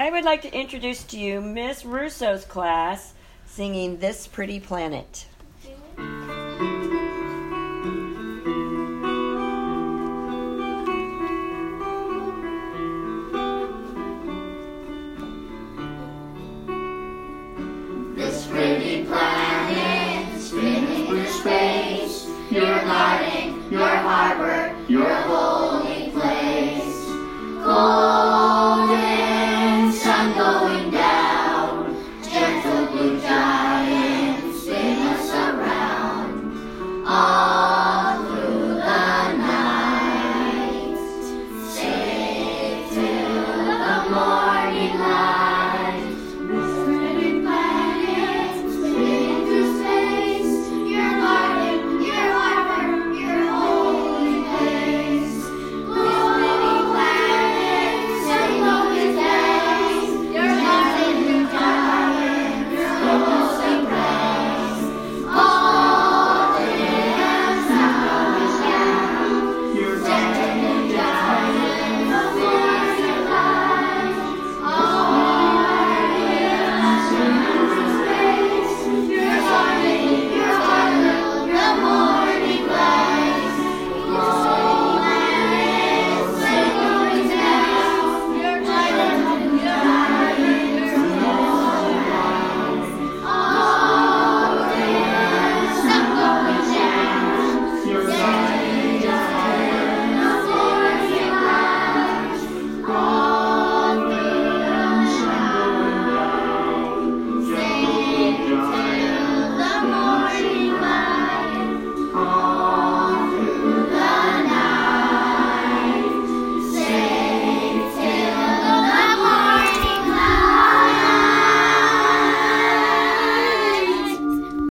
I would like to introduce to you Miss Russo's class singing This Pretty Planet. This pretty planet spinning through space, your garden, your harbor, your holy place. Golden sun going down, gentle blue giants spin us around. All through the night, safe till the morning light.